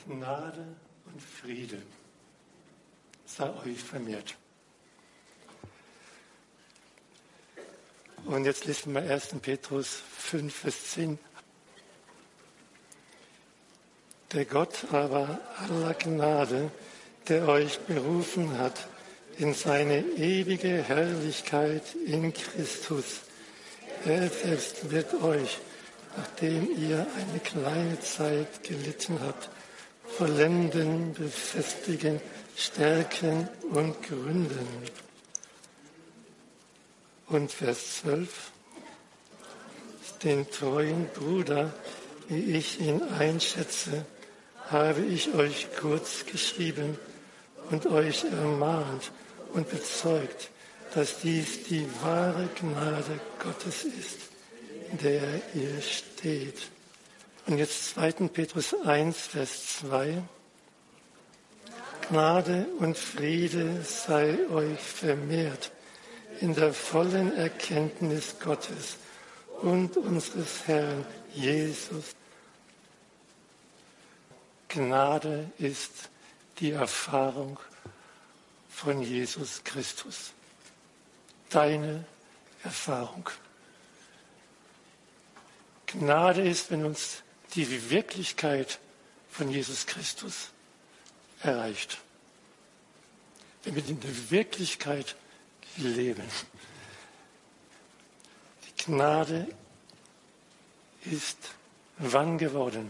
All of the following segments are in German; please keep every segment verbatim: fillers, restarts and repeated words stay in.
Gnade und Friede sei euch vermehrt. Und jetzt lesen wir ersten Petrus fünf, Vers zehn. Der Gott aber aller Gnade, der euch berufen hat in seine ewige Herrlichkeit in Christus, er selbst wird euch, nachdem ihr eine kleine Zeit gelitten habt, vollenden, befestigen, stärken und gründen. Und Vers zwölf. Den treuen Bruder, wie ich ihn einschätze, habe ich euch kurz geschrieben und euch ermahnt und bezeugt, dass dies die wahre Gnade Gottes ist, in der ihr steht. Und jetzt zweiten Petrus eins, Vers zwei. Gnade und Friede sei euch vermehrt in der vollen Erkenntnis Gottes und unseres Herrn Jesus. Gnade ist die Erfahrung von Jesus Christus. Deine Erfahrung. Gnade ist, wenn uns die Wirklichkeit von Jesus Christus erreicht. Wenn wir in der Wirklichkeit leben. Die Gnade ist wann geworden?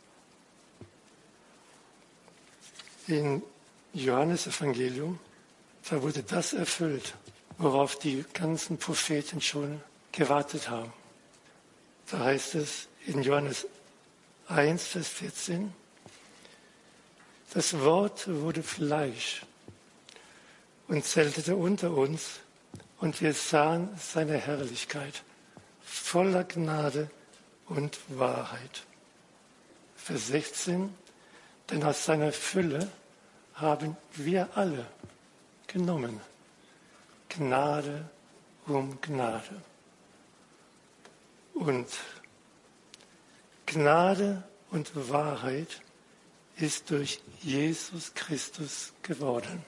Im Johannesevangelium, da wurde das erfüllt, worauf die ganzen Propheten schon gewartet haben. Da heißt es in Johannes eins, Vers vierzehn, das Wort wurde Fleisch und zeltete unter uns, und wir sahen seine Herrlichkeit, voller Gnade und Wahrheit. Vers sechzehn, denn aus seiner Fülle haben wir alle genommen, Gnade um Gnade. Und Gnade und Wahrheit ist durch Jesus Christus geworden.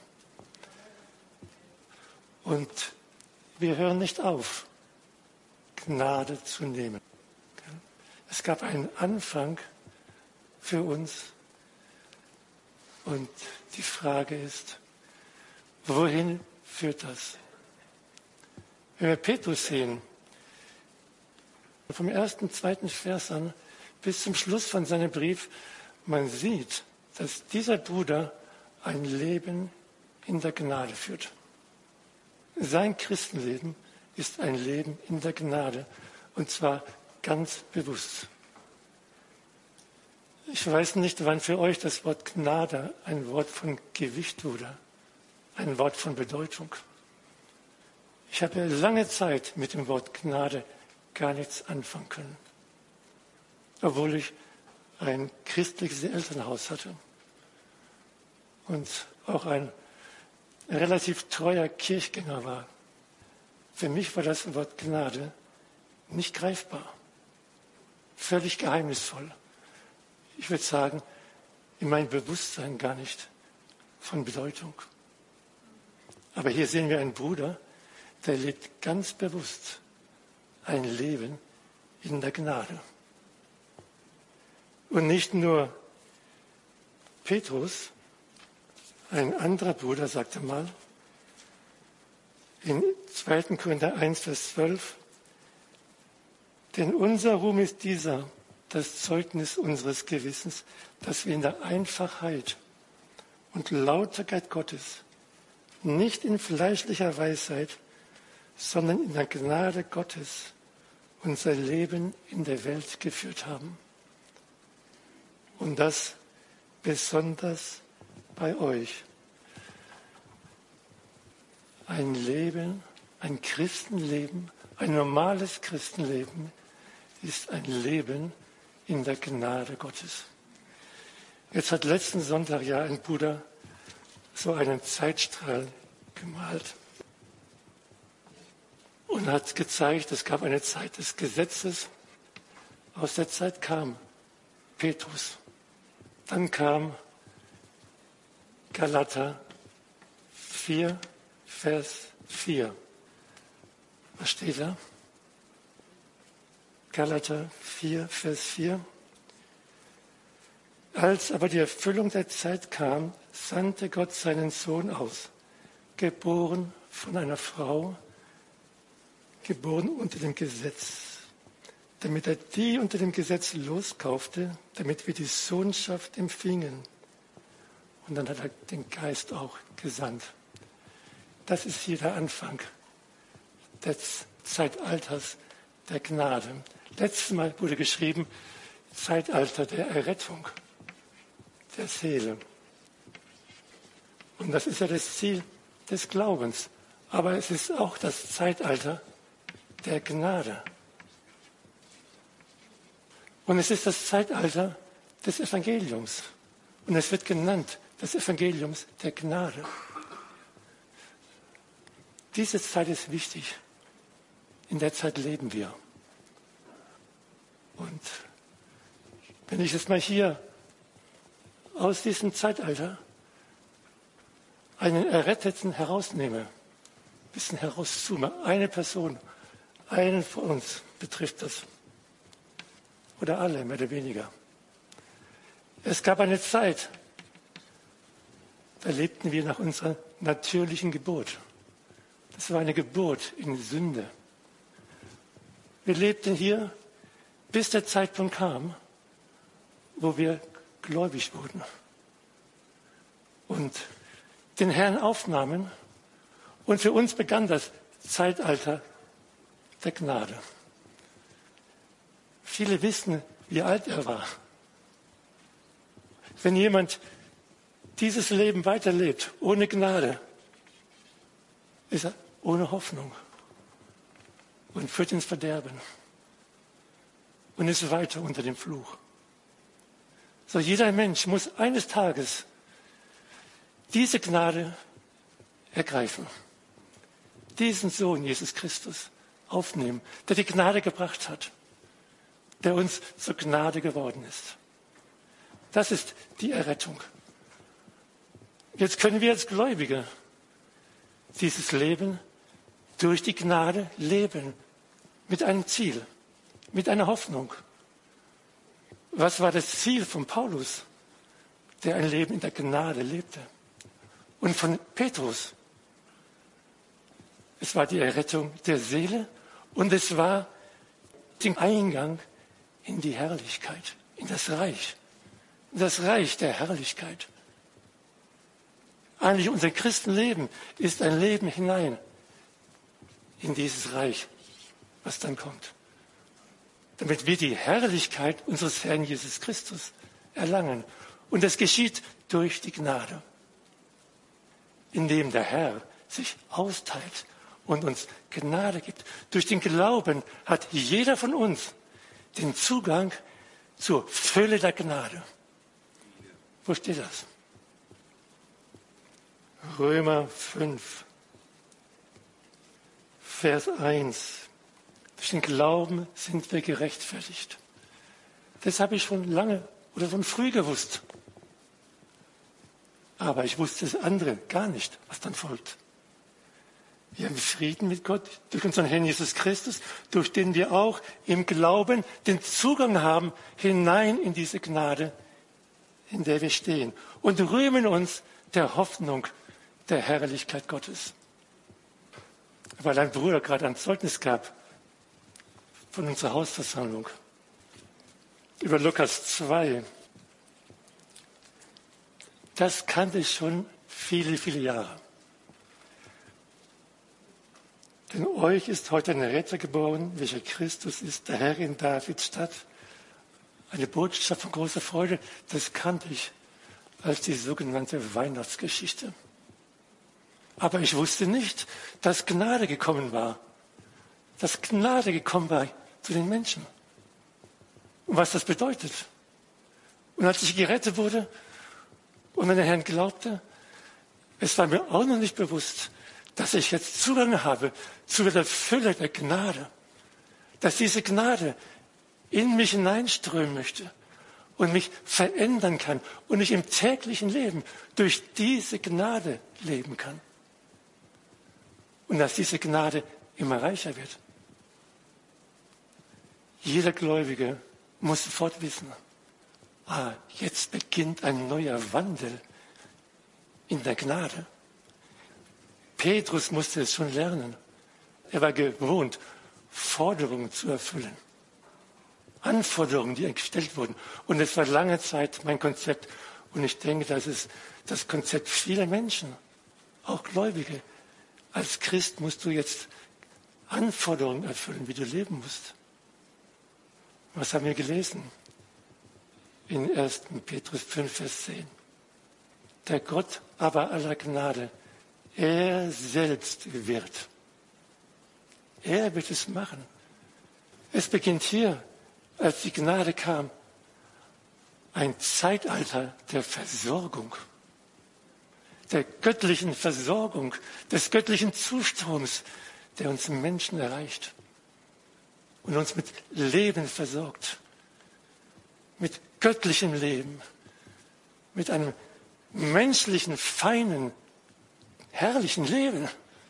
Und wir hören nicht auf, Gnade zu nehmen. Es gab einen Anfang für uns. Und die Frage ist, wohin führt das? Wenn wir Petrus sehen, vom ersten, zweiten Vers an bis zum Schluss von seinem Brief, man sieht, dass dieser Bruder ein Leben in der Gnade führt. Sein Christenleben ist ein Leben in der Gnade, und zwar ganz bewusst. Ich weiß nicht, wann für euch das Wort Gnade ein Wort von Gewicht wurde, ein Wort von Bedeutung. Ich habe lange Zeit mit dem Wort Gnade gar nichts anfangen können, obwohl ich ein christliches Elternhaus hatte und auch ein relativ treuer Kirchgänger war. Für mich war das Wort Gnade nicht greifbar, völlig geheimnisvoll. Ich würde sagen, in meinem Bewusstsein gar nicht von Bedeutung. Aber hier sehen wir einen Bruder, der lebt ganz bewusst ein Leben in der Gnade. Und nicht nur Petrus, ein anderer Bruder sagte mal, in zweiten Korinther eins, Vers zwölf, denn unser Ruhm ist dieser, das Zeugnis unseres Gewissens, dass wir in der Einfachheit und Lauterkeit Gottes, nicht in fleischlicher Weisheit, sondern in der Gnade Gottes unser Leben in der Welt geführt haben. Und das besonders bei euch. Ein Leben, ein Christenleben, ein normales Christenleben ist ein Leben in der Gnade Gottes. Jetzt hat letzten Sonntag ja ein Bruder so einen Zeitstrahl gemalt und hat gezeigt, es gab eine Zeit des Gesetzes. Aus der Zeit kam Petrus, Dann kam Galater vier, Vers vier. Was steht da? Galater vier, Vers vier. Als aber die Erfüllung der Zeit kam, sandte Gott seinen Sohn aus, geboren von einer Frau, geboren unter dem Gesetz, damit er die unter dem Gesetz loskaufte, damit wir die Sohnschaft empfingen. Und dann hat er den Geist auch gesandt. Das ist hier der Anfang des Zeitalters der Gnade. Letztes Mal wurde geschrieben, Zeitalter der Errettung, der Seele. Und das ist ja das Ziel des Glaubens. Aber es ist auch das Zeitalter der Gnade. Und es ist das Zeitalter des Evangeliums. Und es wird genannt, des Evangeliums der Gnade. Diese Zeit ist wichtig. In der Zeit leben wir. Und wenn ich jetzt mal hier aus diesem Zeitalter einen Erretteten herausnehme, ein bisschen herauszoome, eine Person, einen von uns betrifft das. Oder alle, mehr oder weniger. Es gab eine Zeit, da lebten wir nach unserer natürlichen Geburt. Das war eine Geburt in Sünde. Wir lebten hier, bis der Zeitpunkt kam, wo wir gläubig wurden und den Herrn aufnahmen. Und für uns begann das Zeitalter der Gnade. Viele wissen, wie alt er war. Wenn jemand dieses Leben weiterlebt, ohne Gnade, ist er ohne Hoffnung und führt ins Verderben und ist weiter unter dem Fluch. So, jeder Mensch muss eines Tages diese Gnade ergreifen, diesen Sohn Jesus Christus aufnehmen, der die Gnade gebracht hat, der uns zur Gnade geworden ist. Das ist die Errettung. Jetzt können wir als Gläubige dieses Leben durch die Gnade leben, mit einem Ziel, mit einer Hoffnung. Was war das Ziel von Paulus, der ein Leben in der Gnade lebte? Und von Petrus? Es war die Errettung der Seele und es war der Eingang in die Herrlichkeit, in das Reich, in das Reich der Herrlichkeit. Eigentlich unser Christenleben ist ein Leben hinein in dieses Reich, was dann kommt. Damit wir die Herrlichkeit unseres Herrn Jesus Christus erlangen. Und das geschieht durch die Gnade, indem der Herr sich austeilt und uns Gnade gibt. Durch den Glauben hat jeder von uns den Zugang zur Fülle der Gnade. Wo steht das? Römer fünf, Vers eins. Durch den Glauben sind wir gerechtfertigt. Das habe ich schon lange oder schon früh gewusst. Aber ich wusste das andere gar nicht, was dann folgt. Wir haben Frieden mit Gott durch unseren Herrn Jesus Christus, durch den wir auch im Glauben den Zugang haben hinein in diese Gnade, in der wir stehen. Und rühmen uns der Hoffnung der Herrlichkeit Gottes. Weil ein Bruder gerade ein Zeugnis gab von unserer Hausversammlung über Lukas zwei. Das kannte ich schon viele, viele Jahre. Denn euch ist heute ein Retter geboren, welcher Christus ist, der Herr in Davids Stadt. Eine Botschaft von großer Freude, das kannte ich als die sogenannte Weihnachtsgeschichte. Aber ich wusste nicht, dass Gnade gekommen war. Dass Gnade gekommen war zu den Menschen. Und was das bedeutet. Und als ich gerettet wurde und an den Herrn glaubte, es war mir auch noch nicht bewusst, dass ich jetzt Zugang habe zu der Fülle der Gnade. Dass diese Gnade in mich hineinströmen möchte und mich verändern kann und ich im täglichen Leben durch diese Gnade leben kann. Und dass diese Gnade immer reicher wird. Jeder Gläubige muss sofort wissen, ah, jetzt beginnt ein neuer Wandel in der Gnade. Petrus musste es schon lernen. Er war gewohnt, Forderungen zu erfüllen. Anforderungen, die gestellt wurden. Und es war lange Zeit mein Konzept. Und ich denke, das ist das Konzept vieler Menschen, auch Gläubige. Als Christ musst du jetzt Anforderungen erfüllen, wie du leben musst. Was haben wir gelesen? In ersten Petrus fünf, Vers zehn. Der Gott aber aller Gnade, er selbst wird. Er wird es machen. Es beginnt hier, als die Gnade kam, ein Zeitalter der Versorgung, der göttlichen Versorgung, des göttlichen Zustroms, der uns Menschen erreicht und uns mit Leben versorgt, mit göttlichem Leben, mit einem menschlichen, feinen, herrlichen Leben.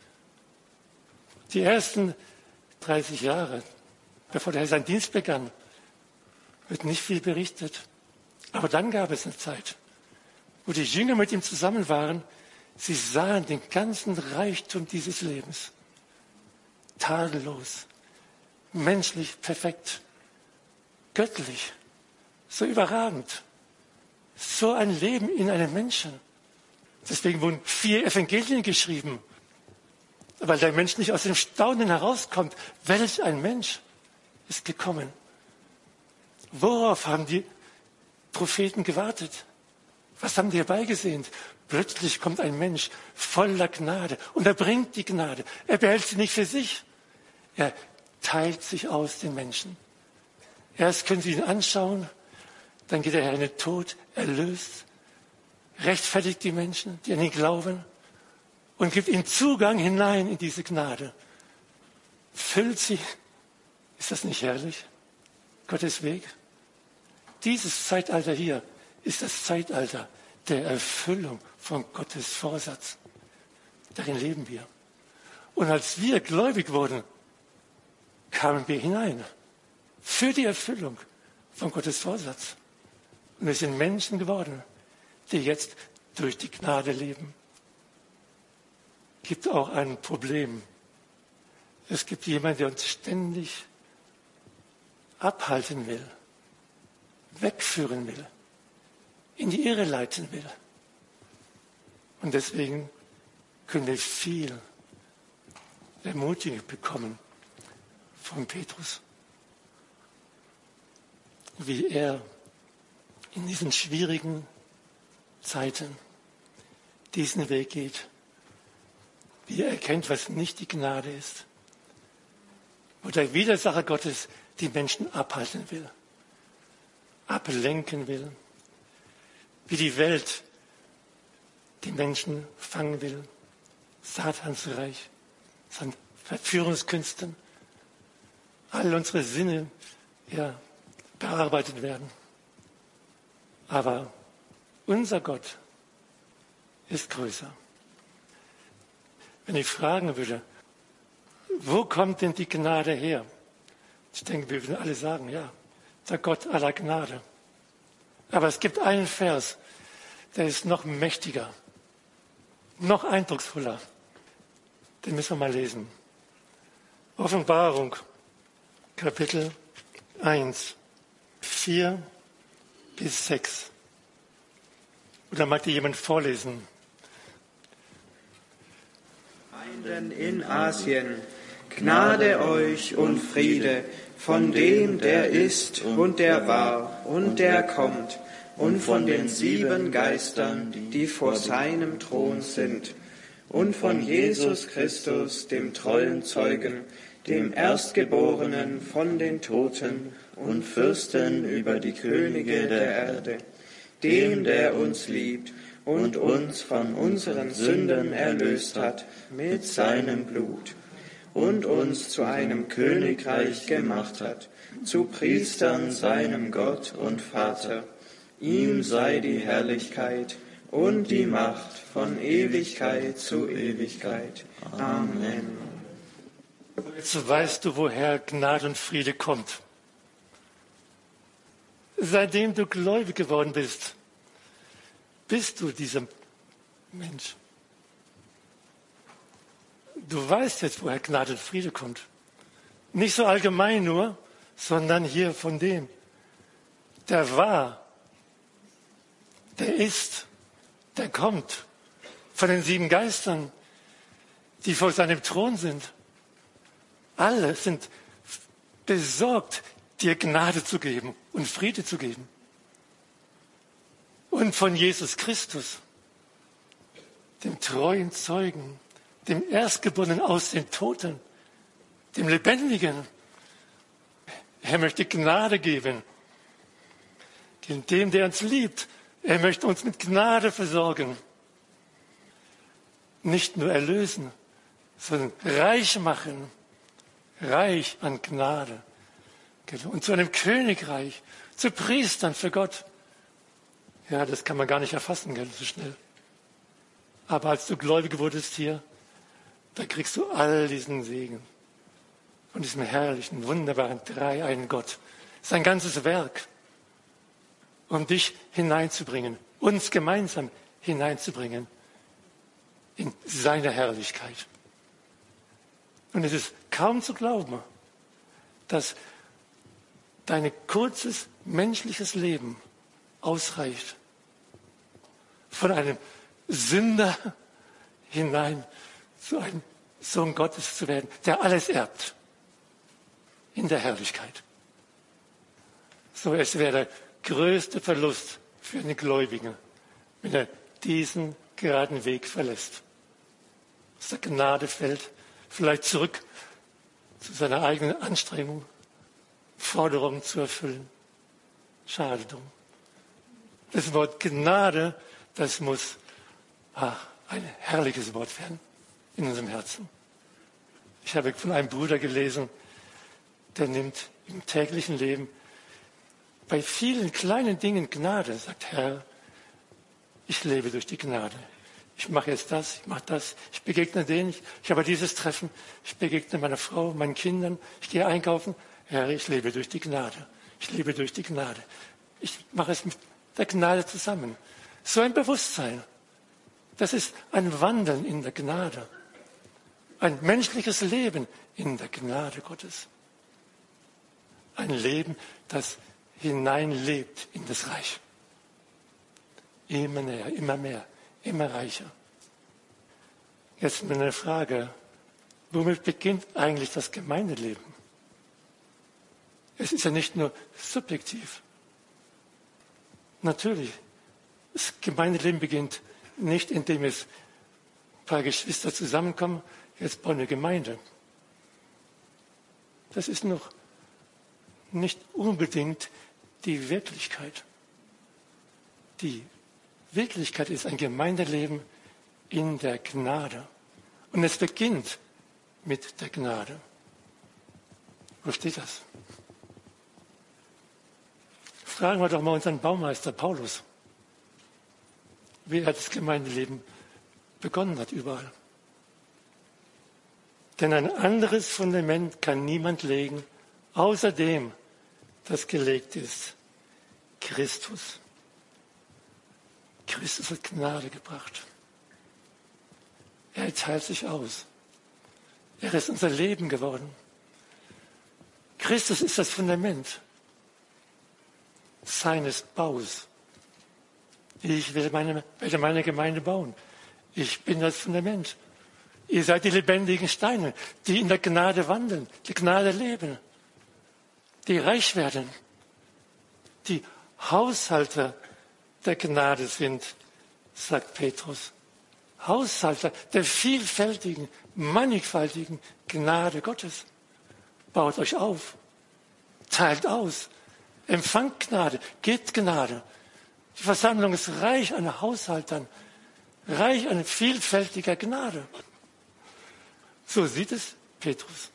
Die ersten dreißig Jahre, bevor der Herr seinen Dienst begann, wird nicht viel berichtet. Aber dann gab es eine Zeit, wo die Jünger mit ihm zusammen waren. Sie sahen den ganzen Reichtum dieses Lebens. Tadellos, menschlich perfekt, göttlich, so überragend. So ein Leben in einem Menschen. Deswegen wurden vier Evangelien geschrieben. Weil der Mensch nicht aus dem Staunen herauskommt. Welch ein Mensch ist gekommen. Worauf haben die Propheten gewartet? Was haben die herbeigesehnt? Plötzlich kommt ein Mensch voller Gnade und er bringt die Gnade. Er behält sie nicht für sich. Er teilt sich aus den Menschen. Erst können sie ihn anschauen, dann geht der Herr in den Tod, erlöst, rechtfertigt die Menschen, die an ihn glauben und gibt ihnen Zugang hinein in diese Gnade. Füllt sie. Ist das nicht herrlich? Gottes Weg. Dieses Zeitalter hier ist das Zeitalter der Erfüllung von Gottes Vorsatz. Darin leben wir. Und als wir gläubig wurden, kamen wir hinein für die Erfüllung von Gottes Vorsatz. Und wir sind Menschen geworden, die jetzt durch die Gnade leben. Es gibt auch ein Problem. Es gibt jemanden, der uns ständig abhalten will, wegführen will, in die Irre leiten will. Und deswegen können wir viel Ermutigung bekommen von Petrus, wie er in diesen schwierigen Zeiten diesen Weg geht, wie er erkennt, was nicht die Gnade ist, wo der Widersacher Gottes die Menschen abhalten will, ablenken will, wie die Welt die Menschen fangen will, Satans Reich, seinen Verführungskünsten, all unsere Sinne ja, bearbeitet werden. Aber unser Gott ist größer. Wenn ich fragen würde, wo kommt denn die Gnade her? Ich denke, wir würden alle sagen, ja, der Gott aller Gnade. Aber es gibt einen Vers, der ist noch mächtiger, noch eindrucksvoller. Den müssen wir mal lesen. Offenbarung, Kapitel eins, vier bis sechs. Oder mag dir jemand vorlesen? Gemeinden in Asien, Gnade euch und Friede von dem, der ist und der war und der kommt, und von den sieben Geistern, die vor seinem Thron sind, und von Jesus Christus, dem treuen Zeugen, dem Erstgeborenen von den Toten und Fürsten über die Könige der Erde, dem, der uns liebt und uns von unseren Sünden erlöst hat mit seinem Blut und uns zu einem Königreich gemacht hat, zu Priestern seinem Gott und Vater. Ihm sei die Herrlichkeit und die Macht von Ewigkeit zu Ewigkeit. Amen. Jetzt weißt du, woher Gnade und Friede kommt. Seitdem du gläubig geworden bist, bist du dieser Mensch. Du weißt jetzt, woher Gnade und Friede kommt. Nicht so allgemein nur, sondern hier von dem, der war, der ist, der kommt, von den sieben Geistern, die vor seinem Thron sind. Alle sind besorgt, dir Gnade zu geben und Friede zu geben. Und von Jesus Christus, dem treuen Zeugen, dem Erstgeborenen aus den Toten, dem Lebendigen. Er möchte Gnade geben. Dem, der uns liebt, er möchte uns mit Gnade versorgen. Nicht nur erlösen, sondern reich machen. Reich an Gnade. Und zu einem Königreich, zu Priestern für Gott. Ja, das kann man gar nicht erfassen, gell, so schnell. Aber als du gläubig wurdest hier, da kriegst du all diesen Segen. Von diesem herrlichen, wunderbaren, dreieinen Gott. Sein ganzes Werk, um dich hineinzubringen, uns gemeinsam hineinzubringen in seine Herrlichkeit. Und es ist kaum zu glauben, dass dein kurzes menschliches Leben ausreicht, von einem Sünder hinein zu einem Sohn Gottes zu werden, der alles erbt in der Herrlichkeit. So, es wäre der größte Verlust für einen Gläubigen, wenn er diesen geraden Weg verlässt, aus der Gnade fällt, vielleicht zurück zu seiner eigenen Anstrengung, Forderungen zu erfüllen. Schade drum. Das Wort Gnade, das muss ach, ein herrliches Wort werden in unserem Herzen. Ich habe von einem Bruder gelesen, der nimmt im täglichen Leben bei vielen kleinen Dingen Gnade, sagt Herr, ich lebe durch die Gnade. Ich mache jetzt das, ich mache das, ich begegne denen, ich, ich habe dieses Treffen, ich begegne meiner Frau, meinen Kindern, ich gehe einkaufen. Herr, ich lebe durch die Gnade. Ich lebe durch die Gnade. Ich mache es mit der Gnade zusammen. So ein Bewusstsein. Das ist ein Wandeln in der Gnade. Ein menschliches Leben in der Gnade Gottes. Ein Leben, das hineinlebt in das Reich. Immer näher, immer mehr, immer reicher. Jetzt meine Frage, womit beginnt eigentlich das Gemeindeleben? Es ist ja nicht nur subjektiv. Natürlich, das Gemeindeleben beginnt nicht, indem es ein paar Geschwister zusammenkommen, jetzt bauen wir Gemeinde. Das ist noch nicht unbedingt die Wirklichkeit. Die Wirklichkeit ist ein Gemeindeleben in der Gnade. Und es beginnt mit der Gnade. Wo steht das? Fragen wir doch mal unseren Baumeister Paulus, wie er das Gemeindeleben begonnen hat überall. Denn ein anderes Fundament kann niemand legen, außer dem, das gelegt ist, Christus. Christus hat Gnade gebracht. Er teilt sich aus. Er ist unser Leben geworden. Christus ist das Fundament seines Baus. Ich will meine, werde meine Gemeinde bauen. Ich bin das Fundament. Ihr seid die lebendigen Steine, die in der Gnade wandeln, die Gnade leben, die reich werden, die Haushalter der Gnade sind, sagt Petrus. Haushalter der vielfältigen, mannigfaltigen Gnade Gottes. Baut euch auf, teilt aus, empfangt Gnade, gebt Gnade. Die Versammlung ist reich an Haushaltern, reich an vielfältiger Gnade. So sieht es Petrus.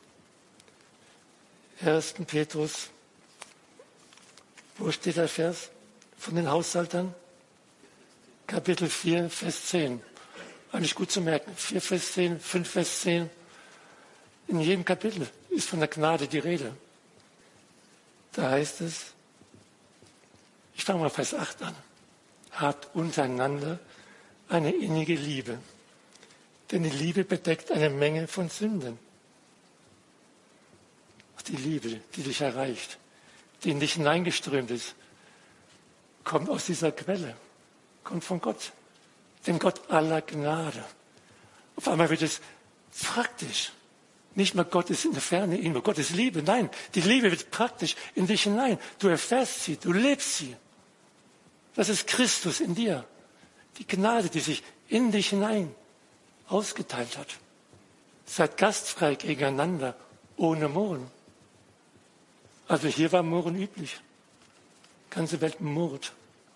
erster Petrus, wo steht der Vers? von den Haushaltern? Kapitel vier, Vers zehn. Eigentlich gut zu merken. vier, Vers zehn, fünf, Vers zehn. In jedem Kapitel ist von der Gnade die Rede. Da heißt es, ich fange mal Vers acht an. Habt untereinander eine innige Liebe. Denn die Liebe bedeckt eine Menge von Sünden. Die Liebe, die dich erreicht, die in dich hineingeströmt ist, kommt aus dieser Quelle, kommt von Gott, dem Gott aller Gnade. Auf einmal wird es praktisch. Nicht mehr Gott ist in der Ferne, irgendwo Gott ist Liebe. Nein, die Liebe wird praktisch in dich hinein. Du erfährst sie, du lebst sie. Das ist Christus in dir. Die Gnade, die sich in dich hinein ausgeteilt hat. Seid gastfrei gegeneinander, ohne Murren. Also hier war Murren üblich. Die ganze Welt murrt.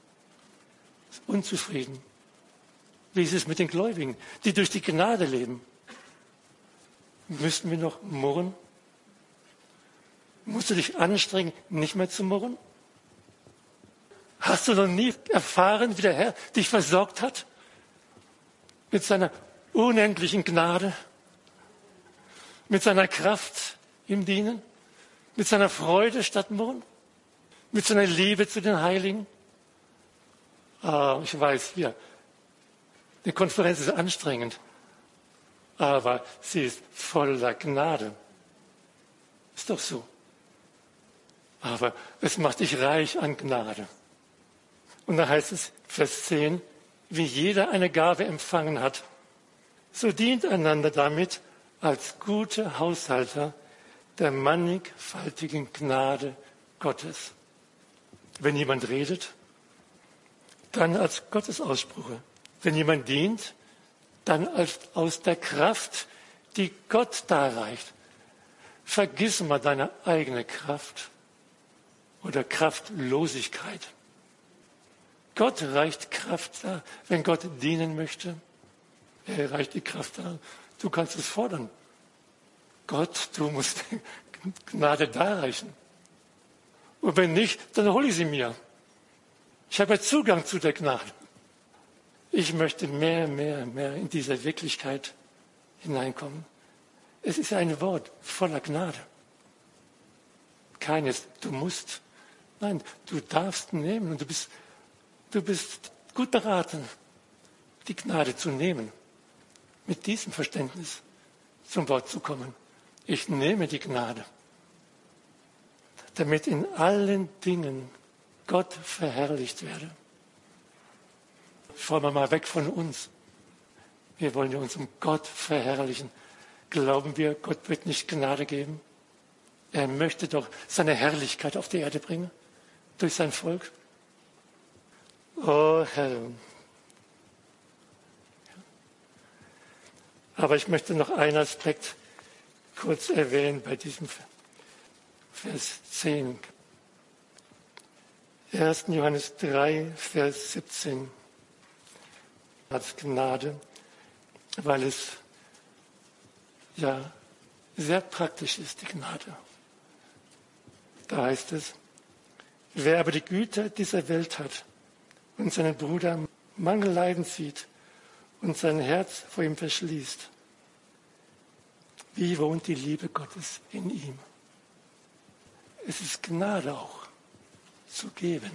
Ist unzufrieden. Wie ist es mit den Gläubigen, die durch die Gnade leben? Müssten wir noch murren? Musst du dich anstrengen, nicht mehr zu murren? Hast du noch nie erfahren, wie der Herr dich versorgt hat? Mit seiner unendlichen Gnade? Mit seiner Kraft im Dienen? Mit seiner Freude statt Murren? Mit seiner Liebe zu den Heiligen? Ah, ich weiß, ja, die Konferenz ist anstrengend, aber sie ist voller Gnade. Ist doch so. Aber es macht dich reich an Gnade. Und da heißt es, Vers zehn, wie jeder eine Gabe empfangen hat, so dient einander damit als gute Haushalter der mannigfaltigen Gnade Gottes. Wenn jemand redet, dann als Gottesausspruche. Wenn jemand dient, dann als, aus der Kraft, die Gott darreicht. Vergiss mal deine eigene Kraft oder Kraftlosigkeit. Gott reicht Kraft da. Wenn Gott dienen möchte, er reicht die Kraft da. Du kannst es fordern. Gott, du musst Gnade darreichen. Und wenn nicht, dann hole ich sie mir. Ich habe ja Zugang zu der Gnade. Ich möchte mehr, mehr, mehr in diese Wirklichkeit hineinkommen. Es ist ein Wort voller Gnade. Keines, du musst. Nein, du darfst nehmen und du bist, du bist gut beraten, die Gnade zu nehmen. Mit diesem Verständnis zum Wort zu kommen. Ich nehme die Gnade, damit in allen Dingen Gott verherrlicht werde. Schauen wir mal weg von uns. Wir wollen ja unseren Gott verherrlichen. Glauben wir, Gott wird nicht Gnade geben? Er möchte doch seine Herrlichkeit auf die Erde bringen, durch sein Volk. Oh Herr. Aber ich möchte noch einen Aspekt kurz erwähnen bei diesem Vers zehn. erster Johannes drei, Vers siebzehn. Als Gnade, weil es ja sehr praktisch ist, die Gnade. Da heißt es, wer aber die Güter dieser Welt hat und seinen Bruder Mangel leiden sieht und sein Herz vor ihm verschließt, wie wohnt die Liebe Gottes in ihm? Es ist Gnade auch zu geben.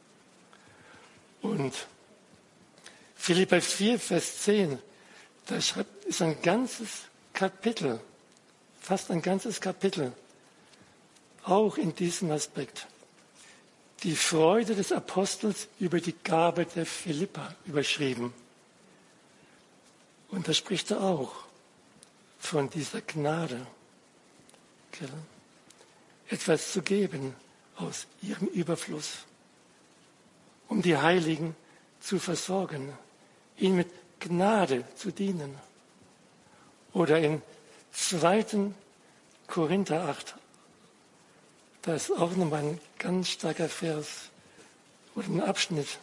Und Philipper vier, Vers zehn, da ist ein ganzes Kapitel, fast ein ganzes Kapitel, auch in diesem Aspekt. Die Freude des Apostels über die Gabe der Philipper überschrieben. Und da spricht er auch von dieser Gnade, etwas zu geben aus ihrem Überfluss, um die Heiligen zu versorgen, ihnen mit Gnade zu dienen. Oder in zweiter Korinther acht, da ist auch nochmal ein ganz starker Vers oder ein Abschnitt,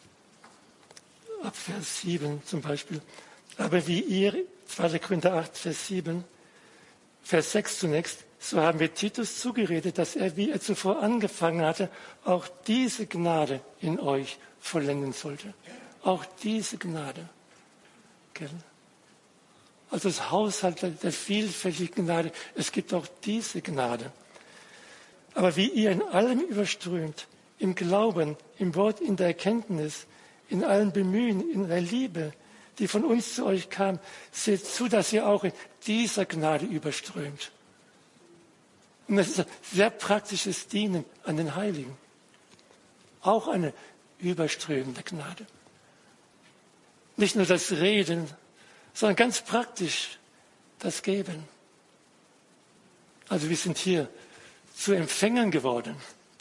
ab Vers sieben zum Beispiel. Aber wie ihr, zweiter Korinther acht, Vers sieben, Vers sechs zunächst, so haben wir Titus zugeredet, dass er, wie er zuvor angefangen hatte, auch diese Gnade in euch vollenden sollte. Auch diese Gnade. Gell? Also das Haushalt der vielfältigen Gnade, es gibt auch diese Gnade. Aber wie ihr in allem überströmt, im Glauben, im Wort, in der Erkenntnis, in allen Bemühen, in der Liebe, die von uns zu euch kam, seht zu, dass ihr auch in dieser Gnade überströmt. Und das ist ein sehr praktisches Dienen an den Heiligen. Auch eine überströmende Gnade. Nicht nur das Reden, sondern ganz praktisch das Geben. Also wir sind hier zu Empfängern geworden.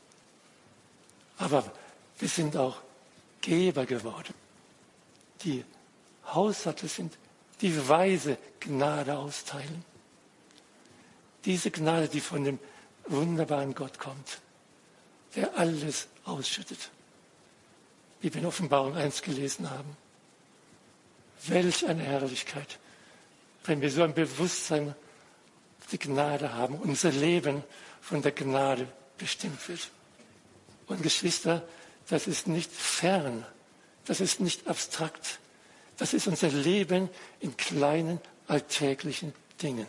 Aber wir sind auch Geber geworden. Die Haushalte sind, die weise Gnade austeilen. Diese Gnade, die von dem wunderbaren Gott kommt, der alles ausschüttet. Wie wir in Offenbarung eins gelesen haben. Welch eine Herrlichkeit, wenn wir so ein Bewusstsein die Gnade haben, unser Leben von der Gnade bestimmt wird. Und Geschwister, das ist nicht fern, das ist nicht abstrakt, das ist unser Leben in kleinen, alltäglichen Dingen.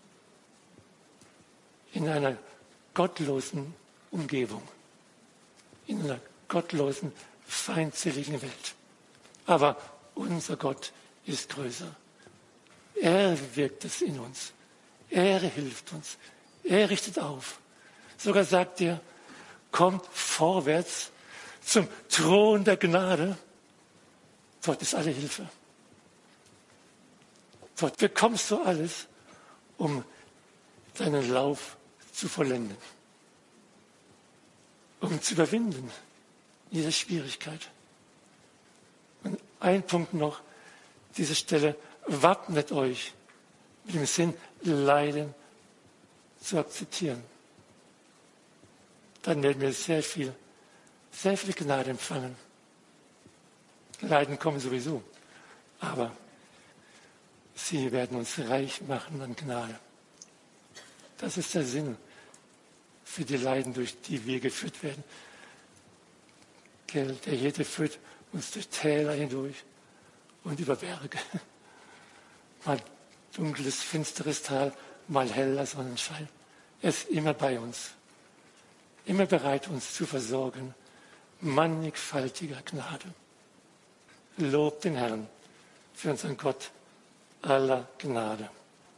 In einer gottlosen Umgebung, in einer gottlosen, feindseligen Welt. Aber unser Gott ist größer. Er wirkt es in uns. Er hilft uns. Er richtet auf. Sogar sagt er, kommt vorwärts zum Thron der Gnade. Dort ist alle Hilfe. Dort bekommst du alles, um deinen Lauf zu vollenden. Um zu überwinden, jede Schwierigkeit. Und ein Punkt noch, diese Stelle, wappnet euch mit dem Sinn, Leiden zu akzeptieren. Dann werden wir sehr viel, sehr viel Gnade empfangen. Leiden kommen sowieso, aber sie werden uns reich machen an Gnade. Das ist der Sinn für die Leiden, durch die wir geführt werden. Der Hirte führt uns durch Täler hindurch und über Berge. Mal dunkles, finsteres Tal, mal heller Sonnenschein. Er ist immer bei uns. Immer bereit, uns zu versorgen. Mannigfaltiger Gnade. Lobt den Herrn für unseren Gott aller Gnade.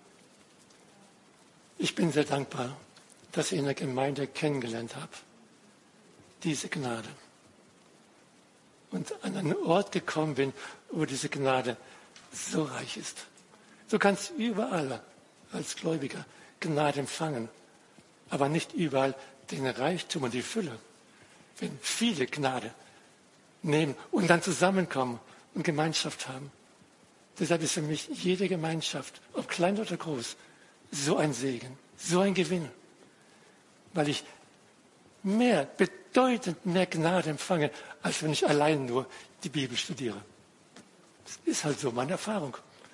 Ich bin sehr dankbar, dass ich in der Gemeinde kennengelernt habe. Diese Gnade. Und an einen Ort gekommen bin, wo diese Gnade so reich ist. Du kannst überall als Gläubiger Gnade empfangen, aber nicht überall den Reichtum und die Fülle. Wenn viele Gnade nehmen und dann zusammenkommen und Gemeinschaft haben. Deshalb ist für mich jede Gemeinschaft, ob klein oder groß, so ein Segen, so ein Gewinn. Weil ich mehr, bedeutend mehr Gnade empfange, als wenn ich allein nur die Bibel studiere. Das ist halt so meine Erfahrung.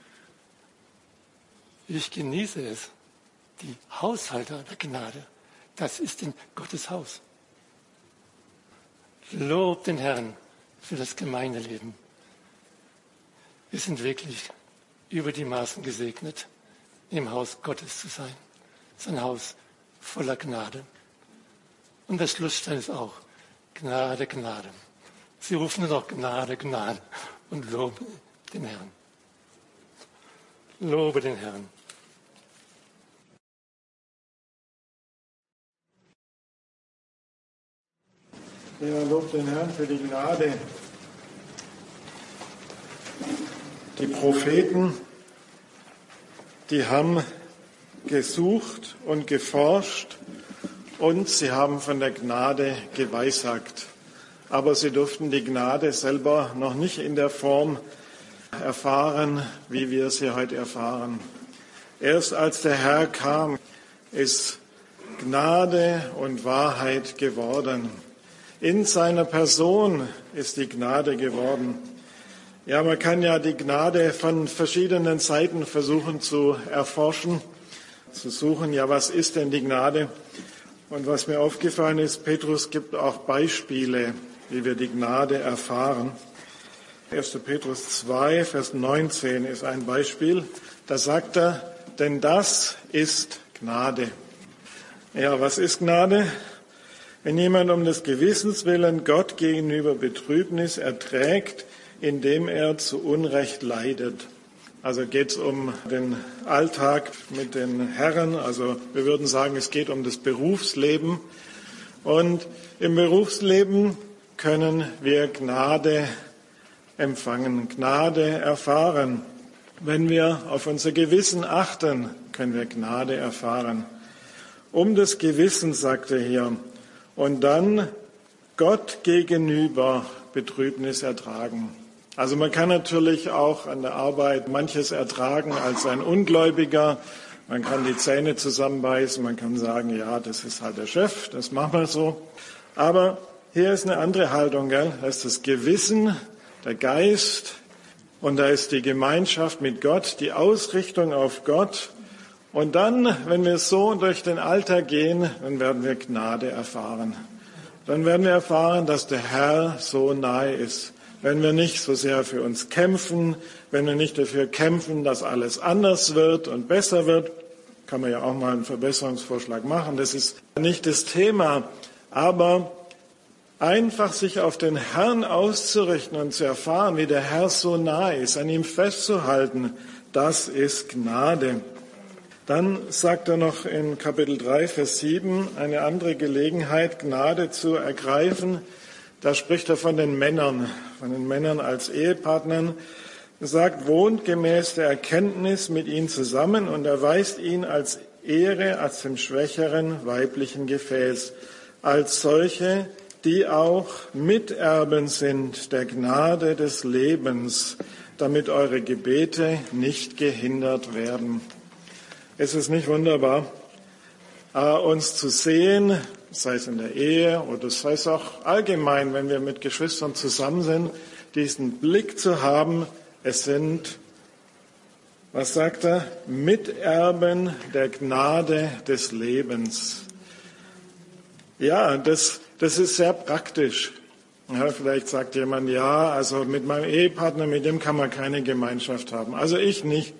Ich genieße es, die Haushalter der Gnade. Das ist in Gottes Haus. Lob den Herrn für das Gemeindeleben. Wir sind wirklich über die Maßen gesegnet, im Haus Gottes zu sein. Es ist ein Haus voller Gnade. Und der Schlussstein ist auch Gnade, Gnade. Sie rufen nur noch Gnade, Gnade und loben den Herrn. Lobe den Herrn. Ja, lobt den Herrn für die Gnade. Die Propheten, die haben gesucht und geforscht und sie haben von der Gnade geweissagt. Aber sie durften die Gnade selber noch nicht in der Form erfahren, wie wir sie heute erfahren. Erst als der Herr kam, ist Gnade und Wahrheit geworden. In seiner Person ist die Gnade geworden. Ja, man kann ja die Gnade von verschiedenen Seiten versuchen zu erforschen. zu suchen, ja, was ist denn die Gnade? Und was mir aufgefallen ist, Petrus gibt auch Beispiele, wie wir die Gnade erfahren. erster Petrus zwei, Vers neunzehn ist ein Beispiel. Da sagt er, denn das ist Gnade. Ja, was ist Gnade? Wenn jemand um des Gewissens willen Gott gegenüber Betrübnis erträgt, indem er zu Unrecht leidet. Also geht es um den Alltag mit den Herren. Also wir würden sagen, es geht um das Berufsleben. Und im Berufsleben können wir Gnade empfangen, Gnade erfahren. Wenn wir auf unser Gewissen achten, können wir Gnade erfahren. Um des Gewissens, sagt er hier, und dann Gott gegenüber Betrübnis ertragen. Also man kann natürlich auch an der Arbeit manches ertragen als ein Ungläubiger. Man kann die Zähne zusammenbeißen, man kann sagen, ja, das ist halt der Chef, das machen wir so. Aber hier ist eine andere Haltung, gell? Da ist das Gewissen, der Geist und da ist die Gemeinschaft mit Gott, die Ausrichtung auf Gott. Und dann, wenn wir so durch den Alltag gehen, dann werden wir Gnade erfahren. Dann werden wir erfahren, dass der Herr so nahe ist. Wenn wir nicht so sehr für uns kämpfen, wenn wir nicht dafür kämpfen, dass alles anders wird und besser wird, kann man ja auch mal einen Verbesserungsvorschlag machen. Das ist nicht das Thema, aber einfach sich auf den Herrn auszurichten und zu erfahren, wie der Herr so nahe ist, an ihm festzuhalten, das ist Gnade. Dann sagt er noch in Kapitel drei, Vers sieben, eine andere Gelegenheit, Gnade zu ergreifen. Da spricht er von den Männern, von den Männern als Ehepartnern. Er sagt, wohnt gemäß der Erkenntnis mit ihnen zusammen und erweist ihn als Ehre, als dem schwächeren weiblichen Gefäß, als solche, die auch Miterben sind der Gnade des Lebens, damit eure Gebete nicht gehindert werden. Es ist nicht wunderbar, uns zu sehen, sei es in der Ehe oder sei es auch allgemein, wenn wir mit Geschwistern zusammen sind, diesen Blick zu haben, es sind, was sagt er, Miterben der Gnade des Lebens. Ja, das, das ist sehr praktisch. Ja, vielleicht sagt jemand, ja, also mit meinem Ehepartner, mit dem kann man keine Gemeinschaft haben. Also ich nicht.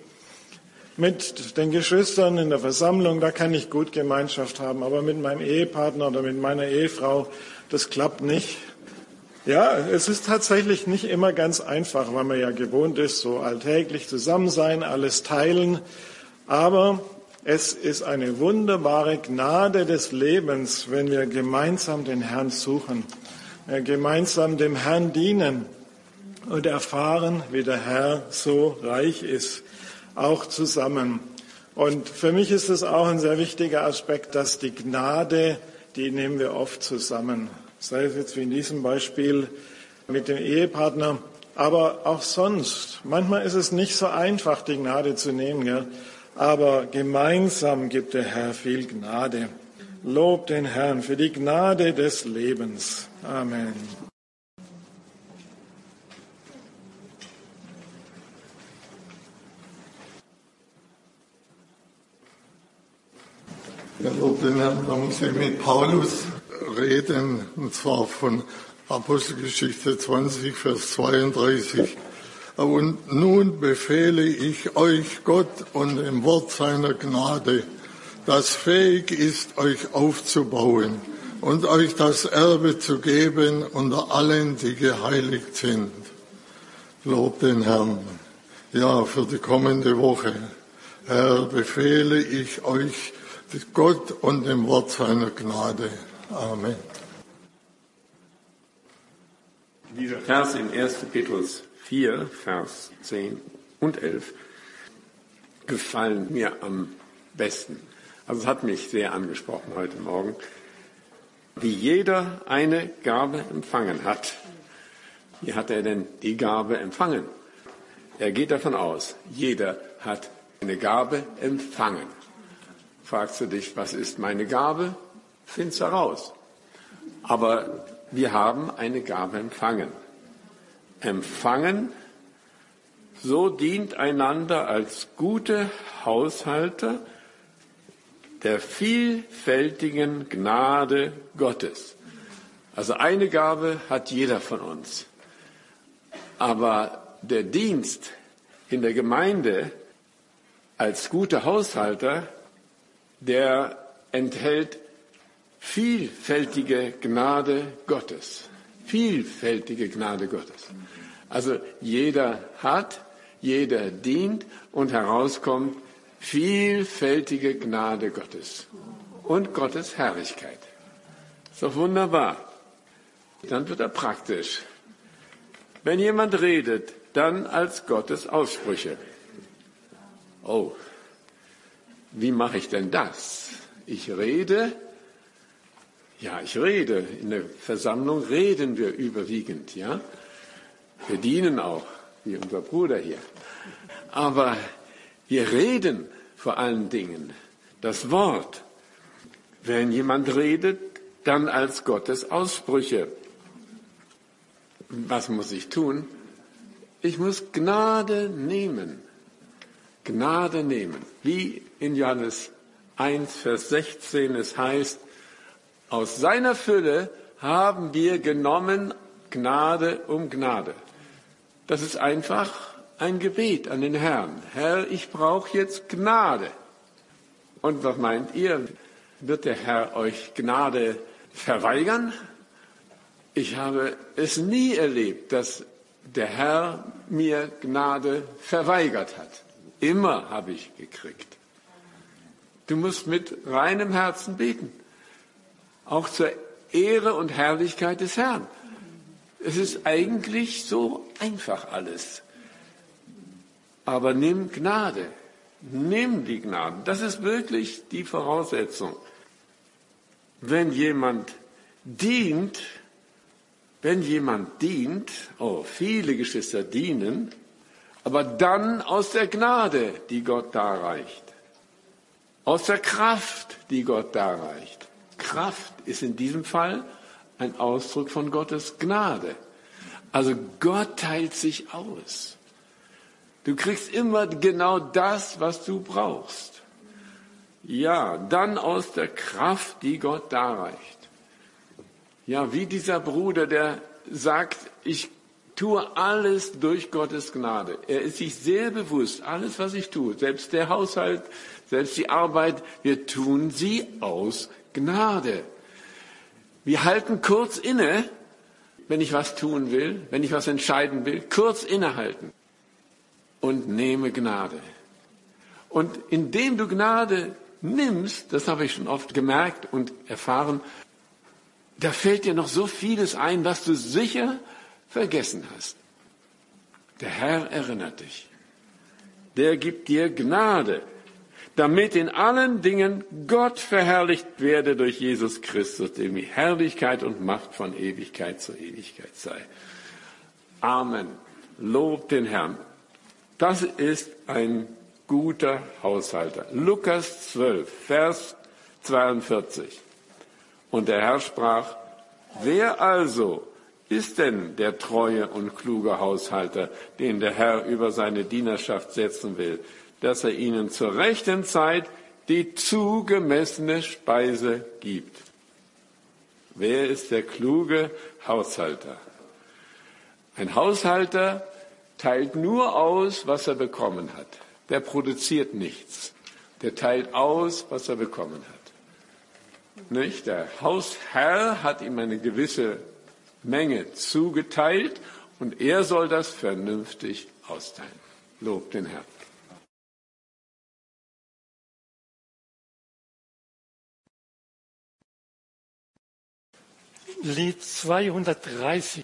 Mit den Geschwistern in der Versammlung, da kann ich gut Gemeinschaft haben, aber mit meinem Ehepartner oder mit meiner Ehefrau, das klappt nicht. Ja, es ist tatsächlich nicht immer ganz einfach, weil man ja gewohnt ist, so alltäglich zusammen sein, alles teilen. Aber es ist eine wunderbare Gnade des Lebens, wenn wir gemeinsam den Herrn suchen, äh, gemeinsam dem Herrn dienen und erfahren, wie der Herr so reich ist. Auch zusammen. Und für mich ist es auch ein sehr wichtiger Aspekt, dass die Gnade, die nehmen wir oft zusammen. Sei es jetzt wie in diesem Beispiel mit dem Ehepartner, aber auch sonst. Manchmal ist es nicht so einfach, die Gnade zu nehmen, ja? Aber gemeinsam gibt der Herr viel Gnade. Lob den Herrn für die Gnade des Lebens. Amen. Ja, Lob den Herrn, da muss ich mit Paulus reden, und zwar von Apostelgeschichte zwanzig, Vers zweiunddreißig. Und nun befehle ich euch Gott und dem Wort seiner Gnade, das fähig ist, euch aufzubauen und euch das Erbe zu geben unter allen, die geheiligt sind. Lob den Herrn. Ja, für die kommende Woche. Herr, befehle ich euch Gott und dem Wort seiner Gnade. Amen. Dieser Vers in erster Petrus vier, Vers zehn und elf gefallen mir am besten. Also es hat mich sehr angesprochen heute Morgen. Wie jeder eine Gabe empfangen hat. Wie hat er denn die Gabe empfangen? Er geht davon aus, jeder hat eine Gabe empfangen. Fragst du dich, was ist meine Gabe? Find's heraus. Aber wir haben eine Gabe empfangen. Empfangen, so dient einander als gute Haushalter der vielfältigen Gnade Gottes. Also eine Gabe hat jeder von uns. Aber der Dienst in der Gemeinde als guter Haushalter, der enthält vielfältige Gnade Gottes. Vielfältige Gnade Gottes. Also jeder hat, jeder dient und herauskommt vielfältige Gnade Gottes und Gottes Herrlichkeit. Ist doch wunderbar. Dann wird er praktisch. Wenn jemand redet, dann als Gottes Aussprüche. Oh, wie mache ich denn das? Ich rede, ja, ich rede. In der Versammlung reden wir überwiegend, ja. Wir dienen auch, wie unser Bruder hier. Aber wir reden vor allen Dingen das Wort. Wenn jemand redet, dann als Gottes Aussprüche. Was muss ich tun? Ich muss Gnade nehmen. Gnade nehmen. Wie in Johannes eins, Vers sechzehn es heißt, aus seiner Fülle haben wir genommen Gnade um Gnade. Das ist einfach ein Gebet an den Herrn. Herr, ich brauche jetzt Gnade. Und was meint ihr? Wird der Herr euch Gnade verweigern? Ich habe es nie erlebt, dass der Herr mir Gnade verweigert hat. Immer habe ich gekriegt. Du musst mit reinem Herzen beten. Auch zur Ehre und Herrlichkeit des Herrn. Es ist eigentlich so einfach alles. Aber nimm Gnade. Nimm die Gnade. Das ist wirklich die Voraussetzung. Wenn jemand dient, wenn jemand dient, oh, viele Geschwister dienen, aber dann aus der Gnade, die Gott darreicht. Aus der Kraft, die Gott darreicht. Kraft ist in diesem Fall ein Ausdruck von Gottes Gnade. Also Gott teilt sich aus. Du kriegst immer genau das, was du brauchst. Ja, dann aus der Kraft, die Gott darreicht. Ja, wie dieser Bruder, der sagt, ich tue alles durch Gottes Gnade. Er ist sich sehr bewusst, alles, was ich tue, selbst der Haushalt, selbst die Arbeit, wir tun sie aus Gnade. Wir halten kurz inne, wenn ich was tun will, wenn ich was entscheiden will, kurz innehalten und nehme Gnade. Und indem du Gnade nimmst, das habe ich schon oft gemerkt und erfahren, da fällt dir noch so vieles ein, was du sicher vergessen hast. Der Herr erinnert dich. Der gibt dir Gnade, damit in allen Dingen Gott verherrlicht werde durch Jesus Christus, dem die Herrlichkeit und Macht von Ewigkeit zu Ewigkeit sei. Amen. Lob den Herrn. Das ist ein guter Haushalter. Lukas zwölf, Vers zweiundvierzig. Und der Herr sprach, wer also ist denn der treue und kluge Haushalter, den der Herr über seine Dienerschaft setzen will, dass er ihnen zur rechten Zeit die zugemessene Speise gibt? Wer ist der kluge Haushalter? Ein Haushalter teilt nur aus, was er bekommen hat. Der produziert nichts. Der teilt aus, was er bekommen hat. Nicht? Der Hausherr hat ihm eine gewisse Menge zugeteilt und er soll das vernünftig austeilen. Lob den Herrn. Lied zweihundertdreißig.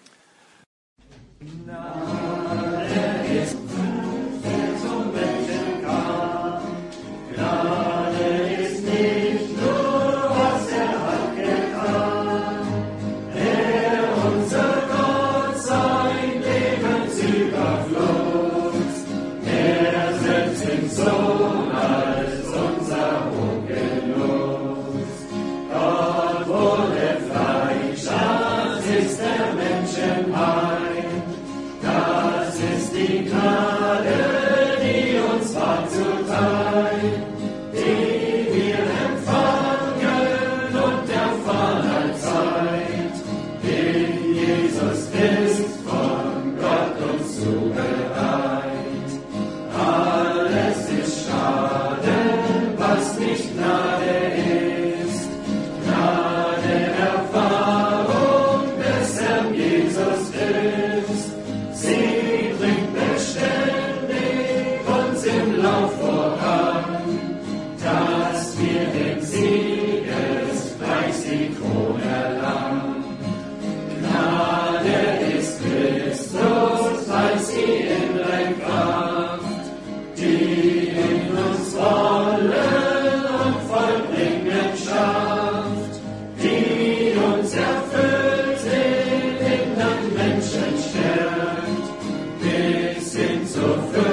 Die wir empfangen. so